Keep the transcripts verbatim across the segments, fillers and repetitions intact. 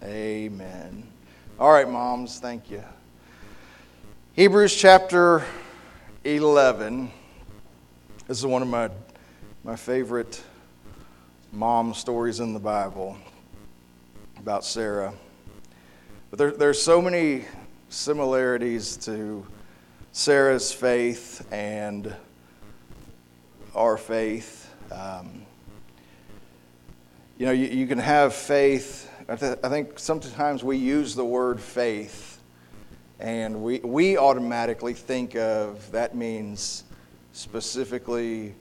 Amen. All right, moms, thank you. Hebrews chapter eleven. This is one of my my favorite mom stories in the Bible about Sarah. But there, there's so many similarities to Sarah's faith and our faith. Um, you know, you, you can have faith. I, th- I think sometimes we use the word faith, and we we automatically think of that means specifically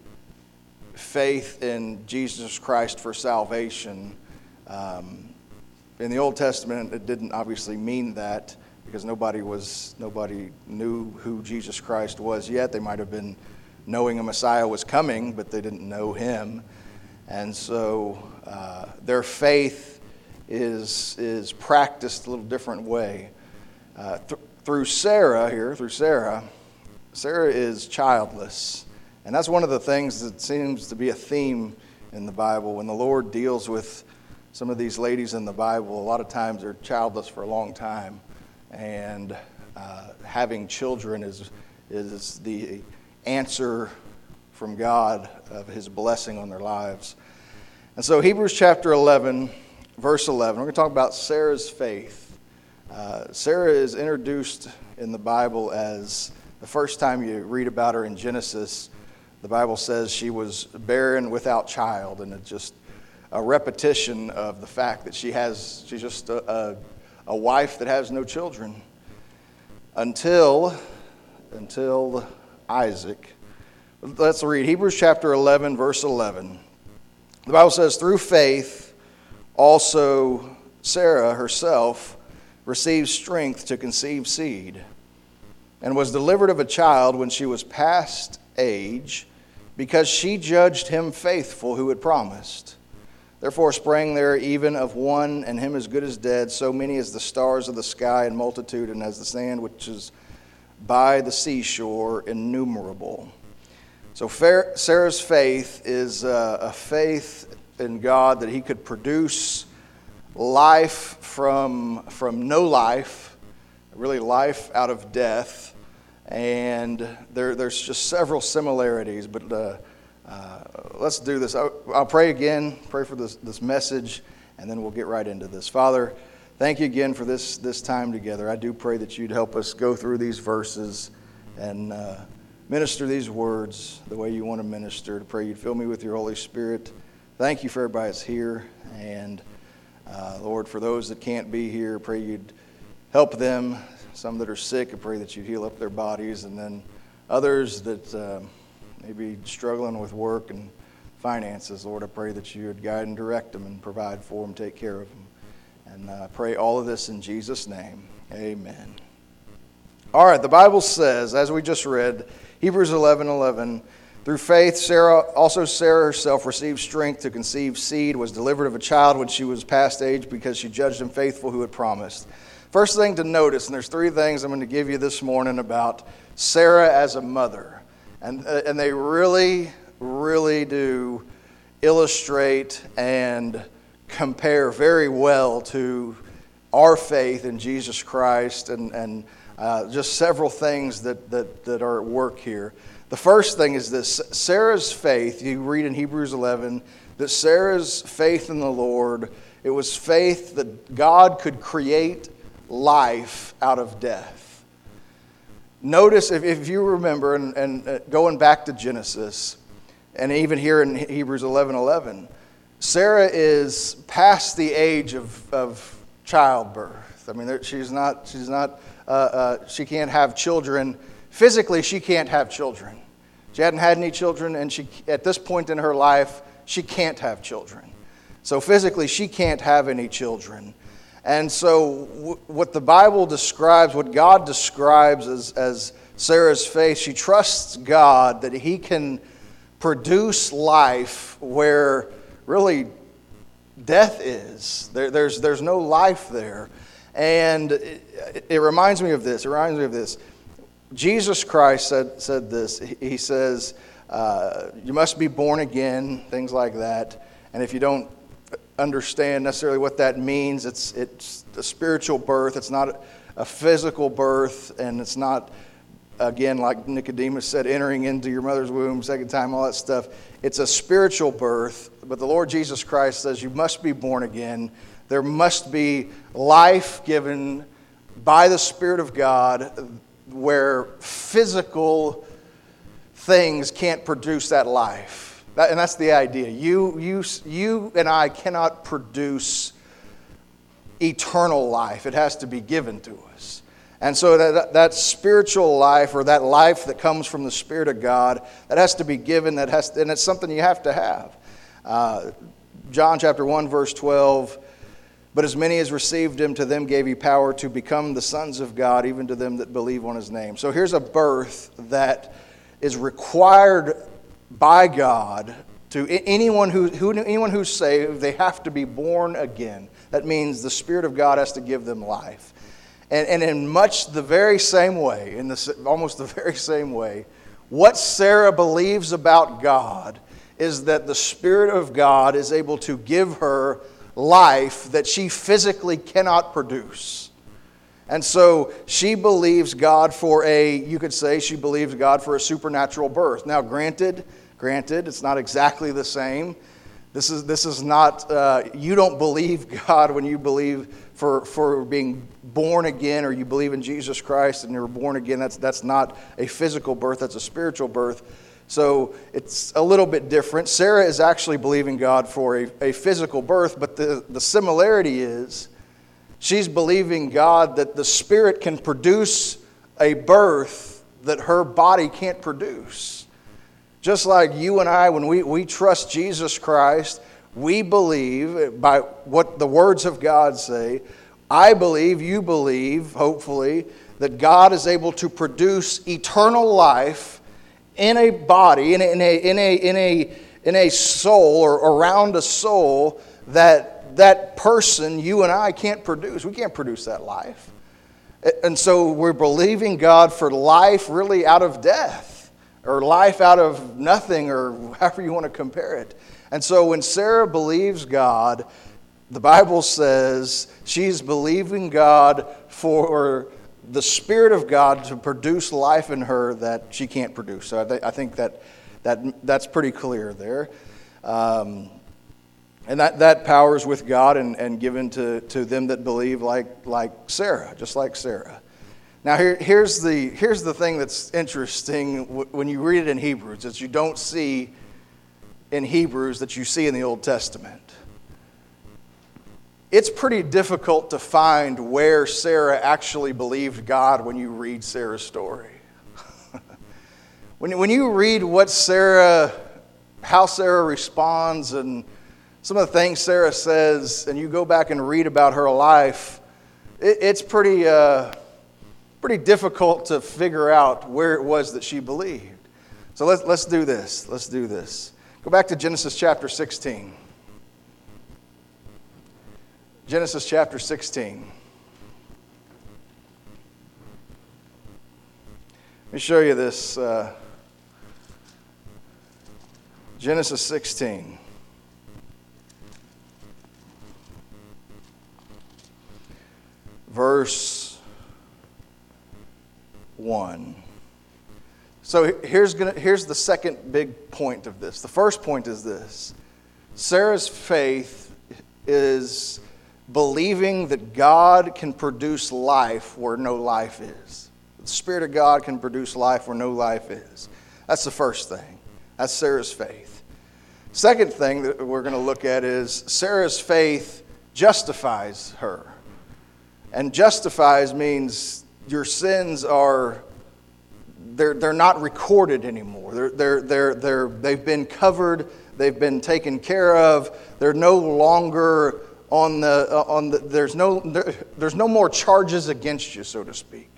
faith in Jesus Christ for salvation. Um, in the Old Testament, it didn't obviously mean that, because nobody was nobody knew who Jesus Christ was yet. They might have been knowing a Messiah was coming, but they didn't know him. And so uh, their faith is is practiced a little different way. Uh, th- through Sarah here, through Sarah, Sarah is childless. And that's one of the things that seems to be a theme in the Bible. When the Lord deals with some of these ladies in the Bible, a lot of times they're childless for a long time. And uh, having children is is the answer from God of his blessing on their lives. And so Hebrews chapter eleven, verse eleven, we're going to talk about Sarah's faith. Uh, Sarah is introduced in the Bible as, the first time you read about her in Genesis, the Bible says she was barren without child, and it's just a repetition of the fact that she has, she's just a, a, a wife that has no children until, until Isaac. Let's read Hebrews chapter eleven, verse eleven. The Bible says, through faith, also Sarah herself received strength to conceive seed, and was delivered of a child when she was past age, because she judged him faithful who had promised. Therefore sprang there even of one, and him as good as dead, so many as the stars of the sky in multitude, and as the sand which is by the seashore innumerable. So Sarah's faith is a faith in God that he could produce life from, from no life, really life out of death. And there, there's just several similarities, but uh, uh, let's do this. I'll, I'll pray again, pray for this, this message, and then we'll get right into this. Father, thank you again for this, this time together. I do pray that you'd help us go through these verses and uh, minister these words the way you want to minister. To pray you'd fill me with your Holy Spirit. Thank you for everybody that's here. And uh, Lord, for those that can't be here, I pray you'd help them. Some that are sick, I pray that you'd heal up their bodies. And then others that uh, may be struggling with work and finances, Lord, I pray that you would guide and direct them and provide for them, take care of them. And I uh, pray all of this in Jesus' name. Amen. All right, the Bible says, as we just read, Hebrews eleven eleven, through faith, Sarah, also Sarah herself received strength to conceive seed, was delivered of a child when she was past age, because she judged him faithful who had promised. First thing to notice, and there's three things I'm going to give you this morning about Sarah as a mother. And, uh, and they really, really do illustrate and compare very well to our faith in Jesus Christ, and, and uh, just several things that, that, that are at work here. The first thing is this: Sarah's faith, you read in Hebrews eleven, that Sarah's faith in the Lord, it was faith that God could create life out of death. Notice, if, if you remember, and, and going back to Genesis, and even here in Hebrews eleven eleven, Sarah is past the age of, of childbirth. I mean, there, she's not, she's not, uh, uh, she can't have children. Physically, she can't have children. She hadn't had any children, and she, at this point in her life, she can't have children. So physically, she can't have any children. And so w- what the Bible describes, what God describes as, as Sarah's faith, she trusts God that he can produce life where really death is. There, there's, there's no life there. And it, it reminds me of this. It reminds me of this. Jesus Christ said, said this. He says, uh, you must be born again, things like that. And if you don't understand necessarily what that means. It's it's a spiritual birth. It's not a physical birth, and it's not, again, like Nicodemus said, entering into your mother's womb, second time, all that stuff. It's a spiritual birth, but the Lord Jesus Christ says you must be born again. There must be life given by the Spirit of God where physical things can't produce that life. That, and that's the idea. You, you, you and I cannot produce eternal life. It has to be given to us. And so that, that spiritual life, or that life that comes from the Spirit of God, that has to be given, that has to, and it's something you have to have. Uh, John chapter one, verse twelve, but as many as received him, to them gave he power to become the sons of God, even to them that believe on his name. So here's a birth that is required by God to anyone who, who anyone who's saved. They have to be born again. That means the Spirit of God has to give them life. And, and in much the very same way, in the, almost the very same way, what Sarah believes about God is that the Spirit of God is able to give her life that she physically cannot produce. And so she believes God for a, you could say she believes God for a supernatural birth. Now granted, granted, it's not exactly the same. This is this is not, uh, you don't believe God when you believe for, for being born again, or you believe in Jesus Christ and you're born again. That's, that's not a physical birth, that's a spiritual birth. So it's a little bit different. Sarah is actually believing God for a, a physical birth, but the, the similarity is she's believing God that the Spirit can produce a birth that her body can't produce. Just like you and I, when we, we trust Jesus Christ, we believe by what the words of God say. I believe, you believe, hopefully, that God is able to produce eternal life in a body, in a, in a, in a, in a, in a soul, or around a soul that that person, you and I, can't produce. We can't produce that life. And so we're believing God for life really out of death, or life out of nothing, or however you want to compare it. And so when Sarah believes God, the Bible says she's believing God for the Spirit of God to produce life in her that she can't produce. So I, th- I think that, that that's pretty clear there. Um, and that, that power is with God and, and given to, to them that believe, like, like Sarah, just like Sarah. Now here, here's the here's the thing that's interesting when you read it in Hebrews, that you don't see in Hebrews that you see in the Old Testament. It's pretty difficult to find where Sarah actually believed God when you read Sarah's story. when, when you read what Sarah, how Sarah responds, and some of the things Sarah says, and you go back and read about her life, it, it's pretty... Uh, Pretty difficult to figure out where it was that she believed. So let's let's do this. Let's do this. Go back to Genesis chapter sixteen. Genesis chapter sixteen. Let me show you this. Uh, Genesis sixteen. Verse one. So here's gonna here's the second big point of this. The first point is this: Sarah's faith is believing that God can produce life where no life is. The Spirit of God can produce life where no life is. That's the first thing. That's Sarah's faith. Second thing that we're going to look at is Sarah's faith justifies her. And justifies means your sins are, they're, they're not recorded anymore. They're, they're, they're, they're, they've been covered. They've been taken care of. They're no longer on the, on the there's no, there, there's no more charges against you, so to speak.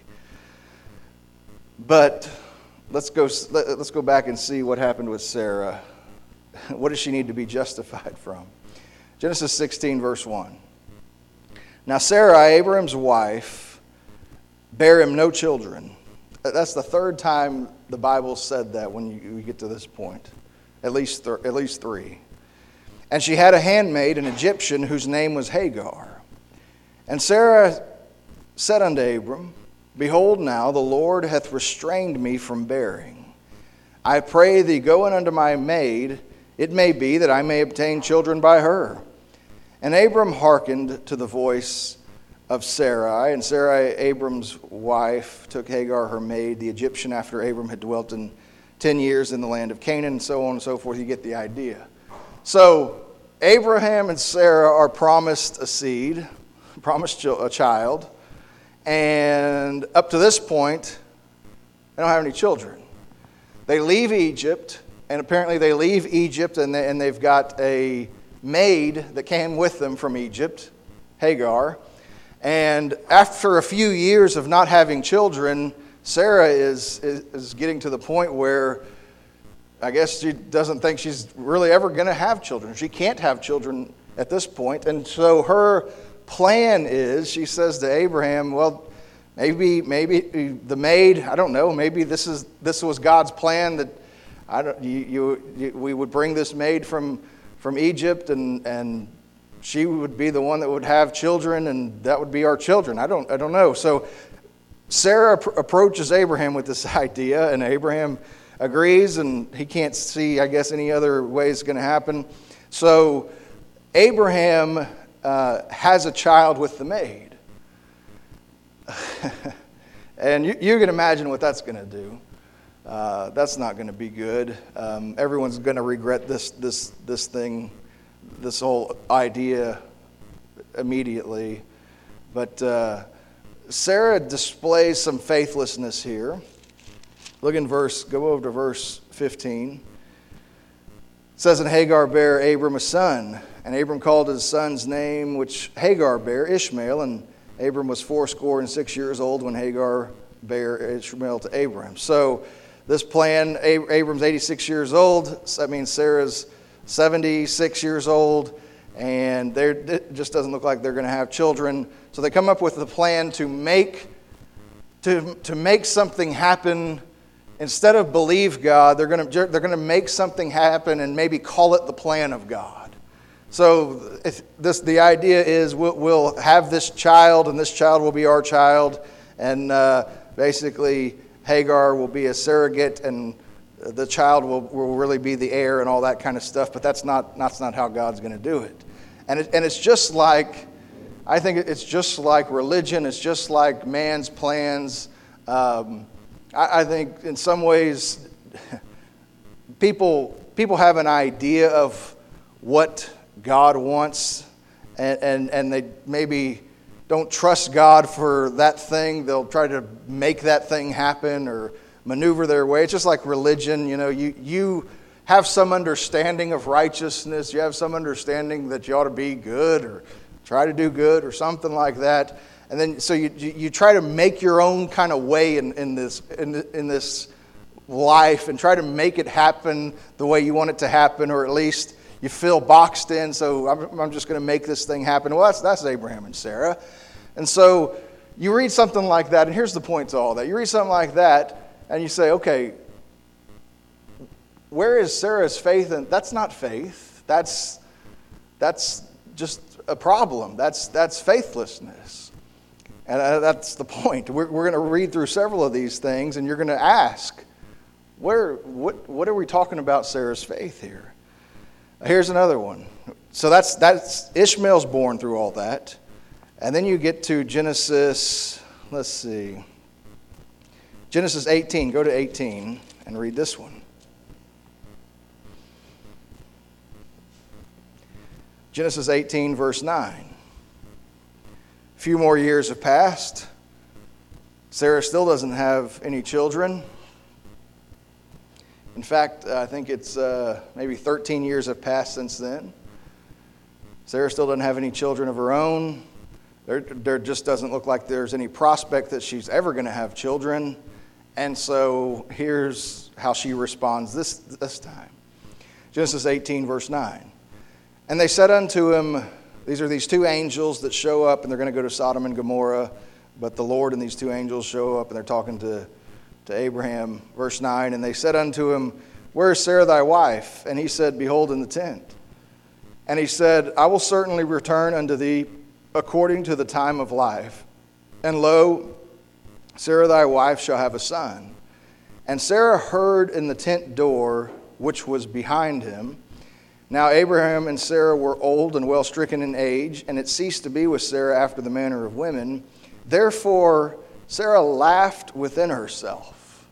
But let's go, let's go back and see what happened with Sarah. What does she need to be justified from? Genesis sixteen, verse one. Now Sarai, Abraham's wife, bear him no children. That's the third time the Bible said that when you, you get to this point. At least, th- at least three. And she had a handmaid, an Egyptian, whose name was Hagar. And Sarah said unto Abram, Behold now, the Lord hath restrained me from bearing. I pray thee, go in unto my maid, it may be that I may obtain children by her. And Abram hearkened to the voice of Sarai, and Sarai, Abram's wife, took Hagar, her maid, the Egyptian, after Abram had dwelt in ten years in the land of Canaan, and so on and so forth. You get the idea. So Abraham and Sarah are promised a seed, promised a child, and up to this point, they don't have any children. They leave Egypt, and apparently they leave Egypt, and, they, and they've got a maid that came with them from Egypt, Hagar. And after a few years of not having children, Sarah is, is, is getting to the point where I guess she doesn't think she's really ever going to have children. She can't have children at this point. And so her plan is, she says to Abraham, well, maybe maybe the maid, I don't know, maybe this is this was God's plan that I don't you, you, you we would bring this maid from from Egypt, and and she would be the one that would have children, and that would be our children. I don't I don't know. So Sarah pr- approaches Abraham with this idea, and Abraham agrees, and he can't see, I guess, any other way it's going to happen. So Abraham uh, has a child with the maid. And you, you can imagine what that's going to do. Uh, that's not going to be good. Um, everyone's going to regret this this this thing, this whole idea immediately. But uh, Sarah displays some faithlessness here. Look in verse, go over to verse fifteen. It says, And Hagar bare Abram a son, and Abram called his son's name, which Hagar bare, Ishmael, and Abram was fourscore and six years old when Hagar bare Ishmael to Abram. So this plan, Abram's eighty-six years old. That means Sarah's seventy-six years old. And it just doesn't look like they're going to have children. So they come up with a plan to make, to, to make something happen. Instead of believe God, they're going to, they're going to make something happen and maybe call it the plan of God. So if this, the idea is we'll, we'll have this child, and this child will be our child, and uh, basically Hagar will be a surrogate, and the child will, will really be the heir and all that kind of stuff. But that's not that's not how God's going to do it. And it, and it's just like, I think it's just like religion. It's just like man's plans. Um, I, I think in some ways people people have an idea of what God wants, and, and, and they maybe don't trust God for that thing. They'll try to make that thing happen or maneuver their way. It's just like religion. You know, you, you have some understanding of righteousness. You have some understanding that you ought to be good or try to do good or something like that. And then so you you, you try to make your own kind of way in, in this in, in this life and try to make it happen the way you want it to happen, or at least you feel boxed in, so I'm, I'm just going to make this thing happen. Well, that's, that's Abraham and Sarah. And so you read something like that, and here's the point to all that. You read something like that, and you say, okay, where is Sarah's faith? And that's not faith. That's that's just a problem. That's that's faithlessness. And that's the point. We're, we're going to read through several of these things, and you're going to ask, where what what are we talking about Sarah's faith here? Here's another one. So that's that's Ishmael's born through all that. And then you get to Genesis, let's see. Genesis eighteen, go to eighteen and read this one. Genesis eighteen, verse nine. A few more years have passed. Sarah still doesn't have any children. In fact, I think it's uh, maybe thirteen years have passed since then. Sarah still doesn't have any children of her own. There, there just doesn't look like there's any prospect that she's ever going to have children. And so here's how she responds this, this time. Genesis eighteen, verse nine. And they said unto him, these are these two angels that show up, and they're going to go to Sodom and Gomorrah. But the Lord and these two angels show up, and they're talking to to Abraham, verse nine, and they said unto him, Where is Sarah thy wife? And he said, Behold, in the tent. And he said, I will certainly return unto thee according to the time of life. And lo, Sarah thy wife shall have a son. And Sarah heard in the tent door which was behind him. Now Abraham and Sarah were old and well stricken in age, and it ceased to be with Sarah after the manner of women. Therefore Sarah laughed within herself,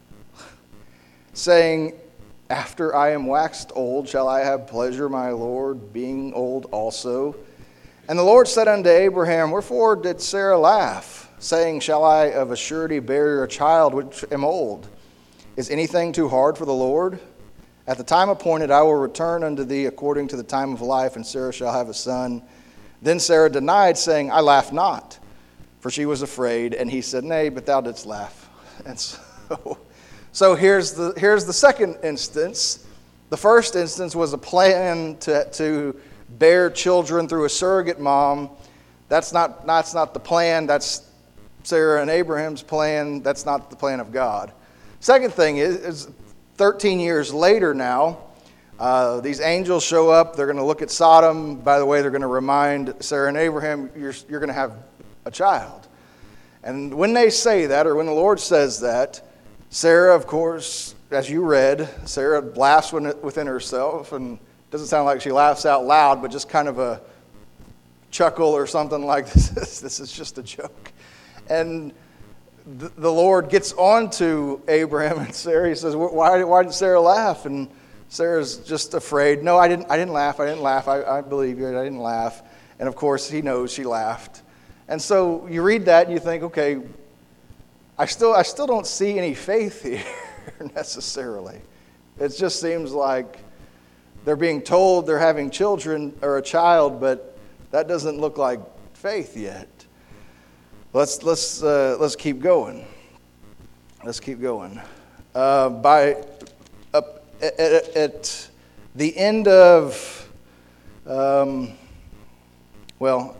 saying, After I am waxed old, shall I have pleasure, my Lord, being old also? And the Lord said unto Abraham, Wherefore did Sarah laugh, saying, Shall I of a surety bear a child which am old? Is anything too hard for the Lord? At the time appointed I will return unto thee according to the time of life, and Sarah shall have a son. Then Sarah denied, saying, I laugh not, for she was afraid. And he said, Nay, but thou didst laugh. And so, so here's the here's the second instance. The first instance was a plan to, to bear children through a surrogate mom. That's not, that's not the plan. That's Sarah and Abraham's plan. That's not the plan of God. Second thing is, is thirteen years later now, uh, these angels show up. They're going to look at Sodom. By the way, they're going to remind Sarah and Abraham, you're, you're going to have a child. And when they say that, or when the Lord says that, Sarah, of course, as you read, Sarah laughs within herself, and it doesn't sound like she laughs out loud, but just kind of a chuckle or something like this. This is just a joke. And the Lord gets on to Abraham and Sarah. He says, why, why did Sarah laugh? And Sarah's just afraid. No, I didn't I didn't laugh. I didn't laugh. I, I believe you. I didn't laugh. And of course, he knows she laughed. And so you read that and you think, okay, I still I still don't see any faith here necessarily. It just seems like they're being told they're having children or a child, but that doesn't look like faith yet. Let's let's uh, let's keep going. Let's keep going. Uh, by up at, at, at the end of, um, well,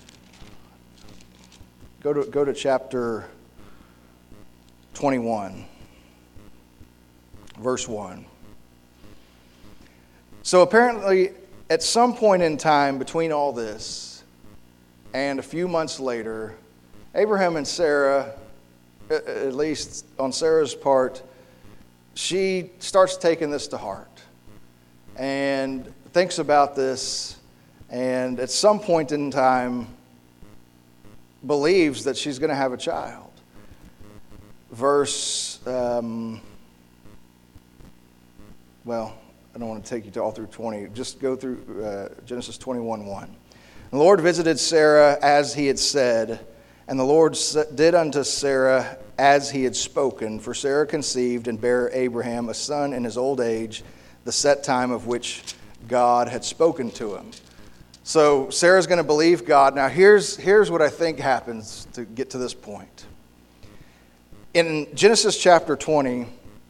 go to go to chapter twenty-one, verse one. So apparently, at some point in time between all this and a few months later, Abraham and Sarah, at least on Sarah's part, she starts taking this to heart and thinks about this, and at some point in time believes that she's going to have a child. Verse, um, well, I don't want to take you to all through twenty. Just go through uh, Genesis twenty-one one. The Lord visited Sarah as he had said, and the Lord did unto Sarah as he had spoken. For Sarah conceived and bare Abraham a son in his old age, the set time of which God had spoken to him. So Sarah's going to believe God. Now here's, here's what I think happens to get to this point. In Genesis chapter twenty,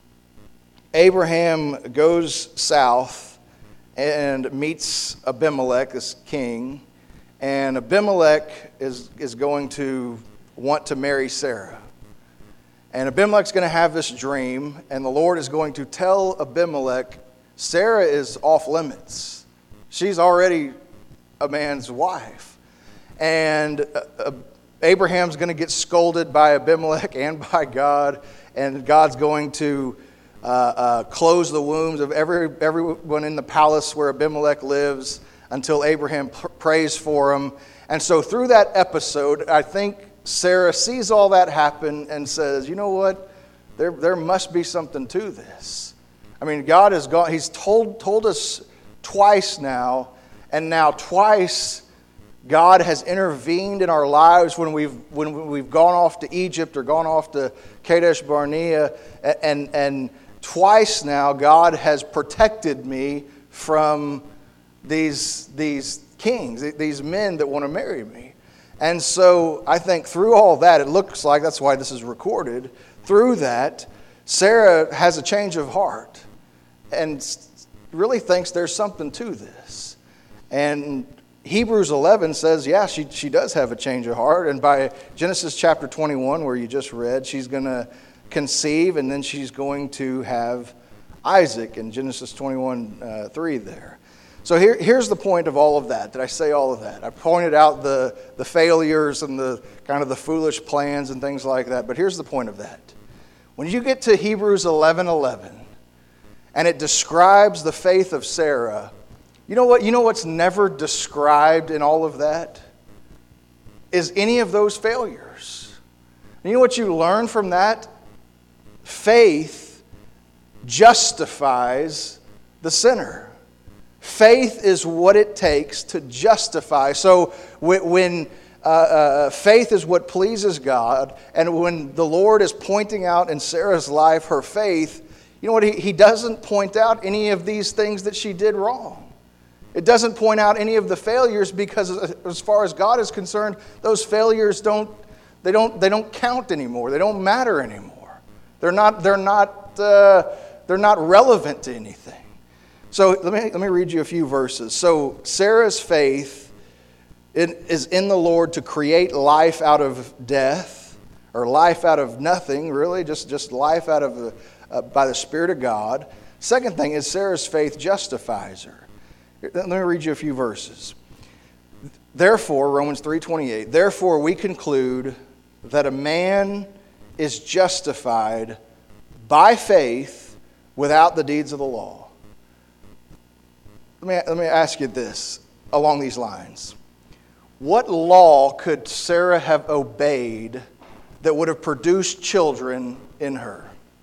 Abraham goes south and meets Abimelech, this king. And Abimelech is, is going to want to marry Sarah. And Abimelech's going to have this dream, and the Lord is going to tell Abimelech, Sarah is off limits. She's already a man's wife. And uh, Abraham's going to get scolded by Abimelech and by God, and God's going to uh, uh, close the wombs of every everyone in the palace where Abimelech lives, until Abraham pr- prays for him. And so through that episode, I think Sarah sees all that happen and says, you know what? There, there must be something to this. I mean, God has gone, he's told, told us twice now, and now twice God has intervened in our lives when we've, when we've gone off to Egypt or gone off to Kadesh Barnea, and, and twice now God has protected me from these these kings, these men that want to marry me. And so I think through all that, it looks like, that's why this is recorded, through that, Sarah has a change of heart and really thinks there's something to this. And Hebrews eleven says, yeah, she, she does have a change of heart. And by Genesis chapter twenty-one, where you just read, she's going to conceive, and then she's going to have Isaac in Genesis twenty-one, uh, three there. So here, here's the point of all of that. Did I say all of that? I pointed out the, the failures and the kind of the foolish plans and things like that. But here's the point of that. When you get to Hebrews eleven eleven, and it describes the faith of Sarah, you know what? You know what's never described in all of that? Is any of those failures. And you know what you learn from that? Faith justifies the sinner. Faith is what it takes to justify. So when uh, uh, faith is what pleases God, and when the Lord is pointing out in Sarah's life her faith, you know what? He, he doesn't point out any of these things that she did wrong. It doesn't point out any of the failures because as far as God is concerned, those failures don't they don't they don't count anymore. They don't matter anymore. They're not they're not uh, they're not relevant to anything. So let me let me read you a few verses. So Sarah's faith is in the Lord to create life out of death, or life out of nothing, really, just just life out of the, uh, by the Spirit of God. Second thing is Sarah's faith justifies her. Let me read you a few verses. Therefore, Romans three twenty-eight, therefore we conclude that a man is justified by faith without the deeds of the law. Let me, let me ask you this along these lines. What law could Sarah have obeyed that would have produced children in her?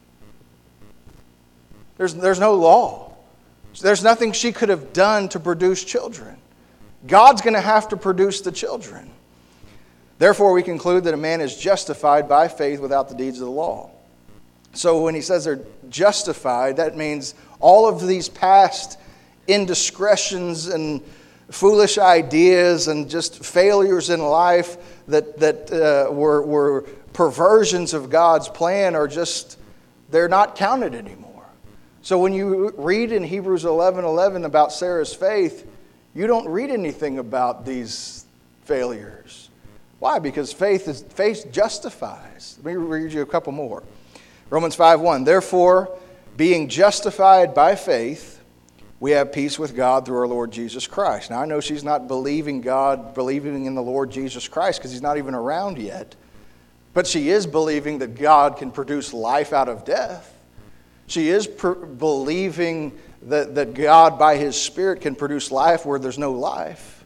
There's, there's no law. There's nothing she could have done to produce children. God's going to have to produce the children. Therefore, we conclude that a man is justified by faith without the deeds of the law. So when he says they're justified, that means all of these past indiscretions and foolish ideas and just failures in life that, that uh, were, were perversions of God's plan are just, they're not counted anymore. So when you read in Hebrews eleven eleven about Sarah's faith, you don't read anything about these failures. Why? Because faith is faith justifies. Let me read you a couple more. Romans five one, therefore, being justified by faith, we have peace with God through our Lord Jesus Christ. Now I know she's not believing God, believing in the Lord Jesus Christ because he's not even around yet. But she is believing that God can produce life out of death. She is per- believing that, that God, by His Spirit, can produce life where there's no life.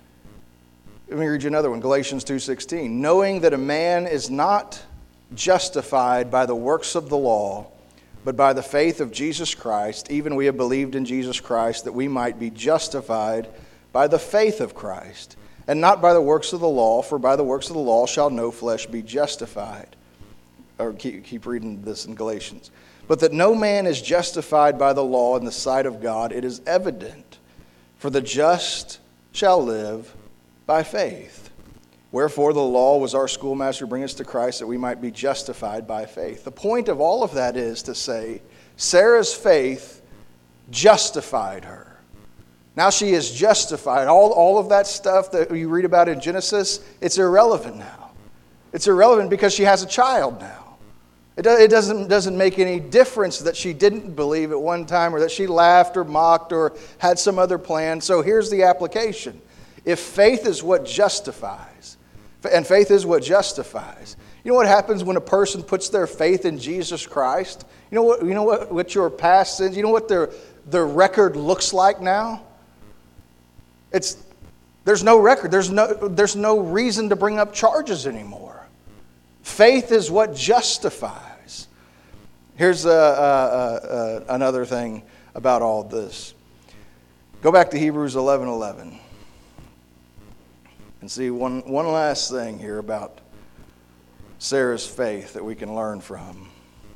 Let me read you another one, Galatians two sixteen. Knowing that a man is not justified by the works of the law, but by the faith of Jesus Christ, even we have believed in Jesus Christ, that we might be justified by the faith of Christ, and not by the works of the law, for by the works of the law shall no flesh be justified. Or keep, keep reading this in Galatians. But that no man is justified by the law in the sight of God, it is evident. For the just shall live by faith. Wherefore the law was our schoolmaster to bring us to Christ, that we might be justified by faith. The point of all of that is to say, Sarah's faith justified her. Now she is justified. All, all of that stuff that you read about in Genesis, it's irrelevant now. It's irrelevant because she has a child now. It doesn't, doesn't make any difference that she didn't believe at one time, or that she laughed or mocked or had some other plan. So here's the application. If faith is what justifies, and faith is what justifies, you know what happens when a person puts their faith in Jesus Christ? You know what, you know what, what your past sins, you know what their, their record looks like now? It's, there's no record. There's no, there's no reason to bring up charges anymore. Faith is what justifies. Here's uh, uh, uh, another thing about all this. Go back to Hebrews eleven eleven and see one, one last thing here about Sarah's faith that we can learn from.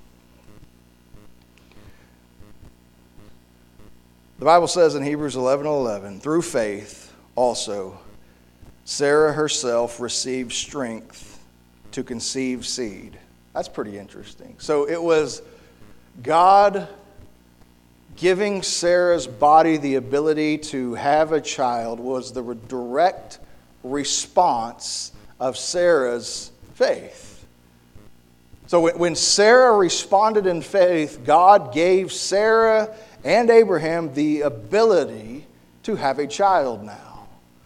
The Bible says in Hebrews eleven eleven, through faith also Sarah herself received strength to conceive seed. That's pretty interesting. So it was God giving Sarah's body the ability to have a child was the direct response of Sarah's faith. So when Sarah responded in faith, God gave Sarah and Abraham the ability to have a child now.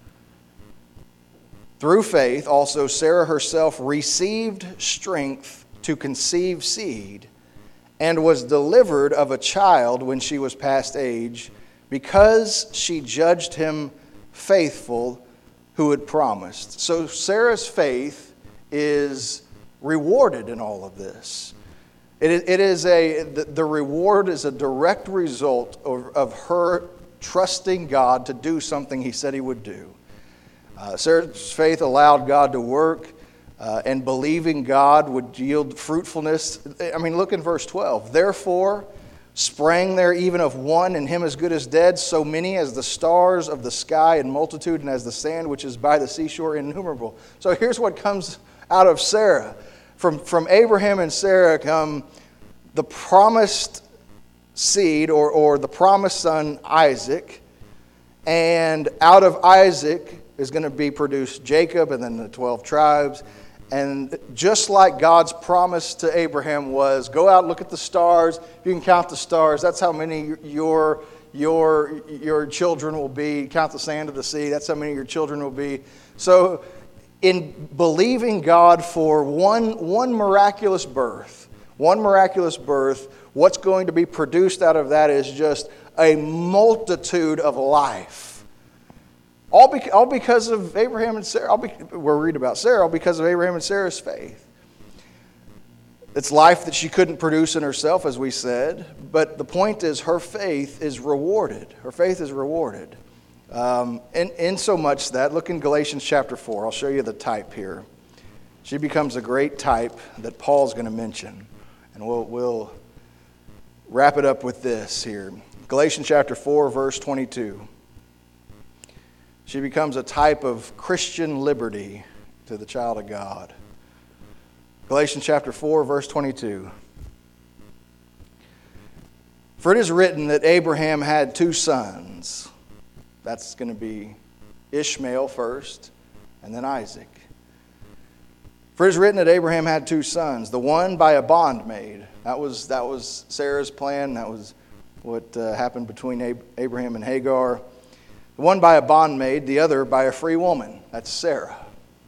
Through faith, also Sarah herself received strength to conceive seed, and was delivered of a child when she was past age, because she judged him faithful who had promised. So Sarah's faith is rewarded in all of this. It is, it is a the, the reward is a direct result of, of her trusting God to do something He said He would do. Uh, Sarah's faith allowed God to work, uh, and believing God would yield fruitfulness. I mean, look in verse twelve. Therefore sprang there even of one, and him as good as dead, so many as the stars of the sky in multitude, and as the sand which is by the seashore innumerable. So here's what comes out of Sarah. From, from Abraham and Sarah come the promised seed, or, or the promised son, Isaac. And out of Isaac is going to be produced Jacob, and then the twelve tribes. And just like God's promise to Abraham was, go out and look at the stars. If you can count the stars, that's how many your, your, your children will be. Count the sand of the sea, that's how many your children will be. So in believing God for one, one miraculous birth, one miraculous birth, what's going to be produced out of that is just a multitude of life. All, be, all because of Abraham and Sarah. All be, we're reading about Sarah, all because of Abraham and Sarah's faith. It's life that she couldn't produce in herself, as we said. But the point is, her faith is rewarded. Her faith is rewarded. Um, in, in so much that, look in Galatians chapter four. I'll show you the type here. She becomes a great type that Paul's going to mention. And we'll, we'll wrap it up with this here. Galatians chapter four, verse twenty-two. She becomes a type of Christian liberty to the child of God. Galatians chapter four, verse twenty-two. For it is written that Abraham had two sons. That's going to be Ishmael first, and then Isaac. For it is written that Abraham had two sons, the one by a bondmaid. That was, that was Sarah's plan. That was what uh, happened between Ab- Abraham and Hagar. The one by a bondmaid, the other by a free woman. That's Sarah.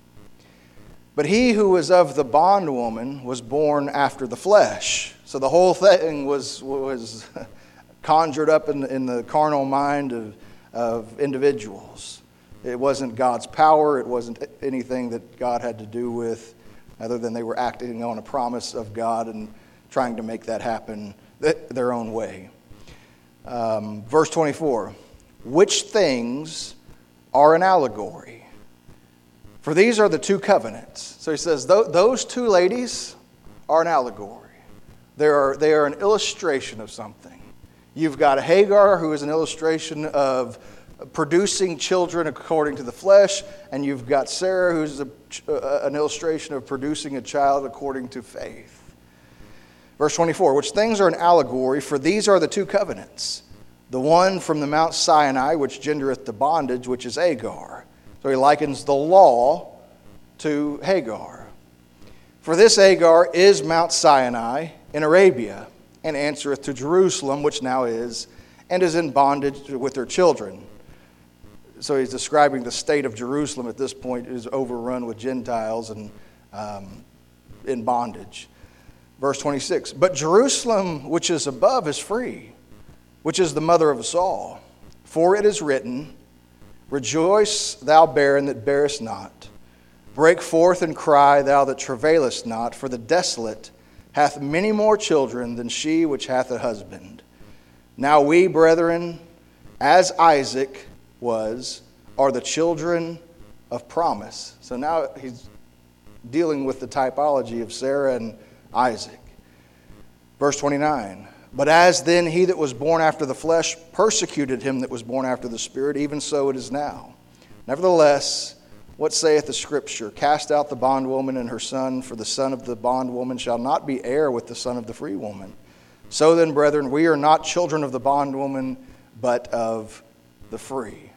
But he who was of the bondwoman was born after the flesh. So the whole thing was, was conjured up in, in the carnal mind of, of individuals. It wasn't God's power. It wasn't anything that God had to do with, other than they were acting on a promise of God and trying to make that happen their own way. Um, verse twenty-four. Which things are an allegory? For these are the two covenants. So he says, those two ladies are an allegory. They are, they are an illustration of something. You've got Hagar, who is an illustration of producing children according to the flesh, and you've got Sarah, who's a, uh, an illustration of producing a child according to faith. Verse twenty-four, which things are an allegory, for these are the two covenants. The one from the Mount Sinai, which gendereth the bondage, which is Hagar. So he likens the law to Hagar. For this Hagar is Mount Sinai in Arabia, and answereth to Jerusalem, which now is, and is in bondage with her children. So he's describing the state of Jerusalem at this point is overrun with Gentiles and um, in bondage. Verse twenty-six, but Jerusalem, which is above, is free, which is the mother of us all. For it is written, rejoice, thou barren that bearest not. Break forth and cry, thou that travailest not. For the desolate hath many more children than she which hath a husband. Now we, brethren, as Isaac was, are the children of promise. So now he's dealing with the typology of Sarah and Isaac. Verse twenty-nine. But as then he that was born after the flesh persecuted him that was born after the Spirit, even so it is now. Nevertheless, what saith the Scripture? Cast out the bondwoman and her son, for the son of the bondwoman shall not be heir with the son of the free woman. So then, brethren, we are not children of the bondwoman, but of the free.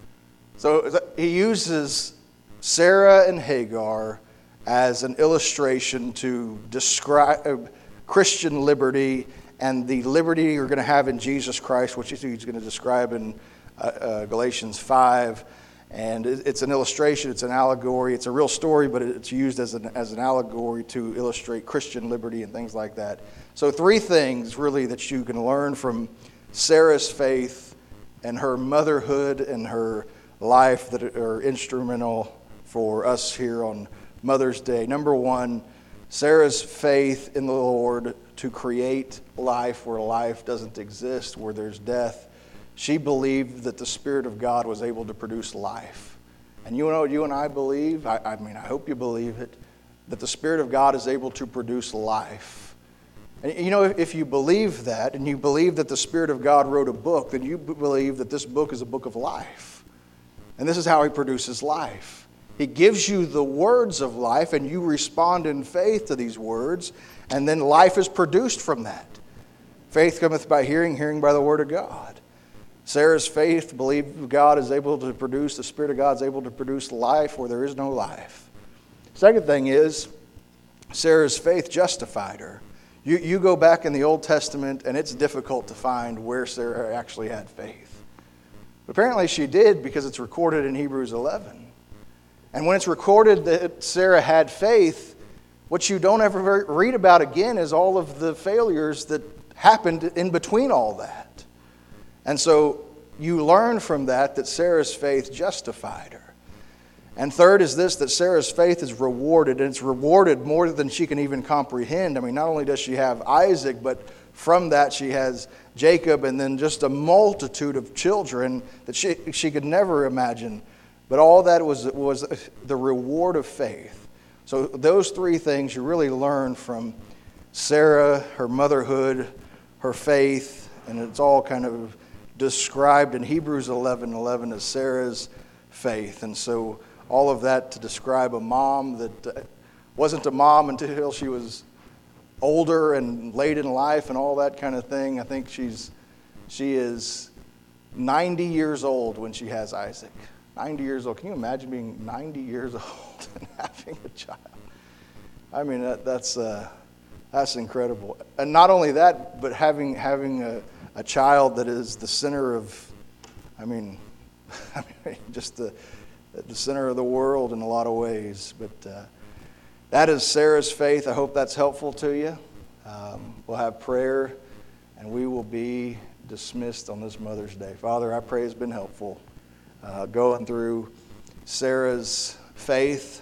So he uses Sarah and Hagar as an illustration to describe Christian liberty and the liberty you're going to have in Jesus Christ, which he's going to describe in uh, uh, Galatians five. And it's an illustration, it's an allegory, it's a real story, but it's used as an, as an allegory to illustrate Christian liberty and things like that. So three things really that you can learn from Sarah's faith and her motherhood and her life that are instrumental for us here on Mother's Day. Number one, Sarah's faith in the Lord to create life where life doesn't exist, where there's death. She believed that the Spirit of God was able to produce life. And you know what you and I believe? I, I mean, I hope you believe it, that the Spirit of God is able to produce life. And you know, if you believe that, and you believe that the Spirit of God wrote a book, then you believe that this book is a book of life. And this is how He produces life. He gives you the words of life, and you respond in faith to these words, and then life is produced from that. Faith cometh by hearing, hearing by the Word of God. Sarah's faith believed God is able to produce, the Spirit of God is able to produce life where there is no life. Second thing is, Sarah's faith justified her. You, you go back in the Old Testament, and it's difficult to find where Sarah actually had faith. But apparently she did, because it's recorded in Hebrews eleven. And when it's recorded that Sarah had faith, what you don't ever read about again is all of the failures that happened in between all that. And so you learn from that that Sarah's faith justified her. And third is this, that Sarah's faith is rewarded, and it's rewarded more than she can even comprehend. I mean, not only does she have Isaac, but from that she has Jacob, and then just a multitude of children that she, she could never imagine. But all that was, was the reward of faith. So those three things you really learn from Sarah, her motherhood, her faith, and it's all kind of described in Hebrews eleven eleven as Sarah's faith. And so all of that to describe a mom that wasn't a mom until she was older and late in life and all that kind of thing. I think she's she is ninety years old when she has Isaac. ninety years old. Can you imagine being ninety years old and having a child? I mean, that, that's uh, that's incredible. And not only that, but having having a A child that is the center of, I mean, I mean just the, the center of the world in a lot of ways. But uh, that is Sarah's faith. I hope that's helpful to you. Um, we'll have prayer, and we will be dismissed on this Mother's Day. Father, I pray it's been helpful uh, going through Sarah's faith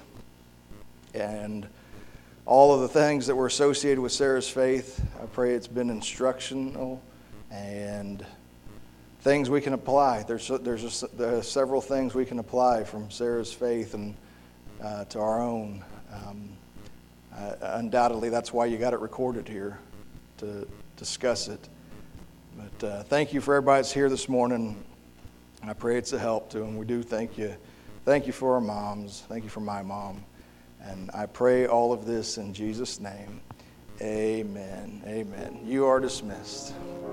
and all of the things that were associated with Sarah's faith. I pray it's been instructional and things we can apply. There's there's just, there are several things we can apply from Sarah's faith and uh, to our own. Um, uh, undoubtedly, that's why you got it recorded here to discuss it. But uh, thank you for everybody that's here this morning. I pray it's a help to them. We do thank you. Thank you for our moms. Thank you for my mom. And I pray all of this in Jesus' name. Amen. Amen. You are dismissed.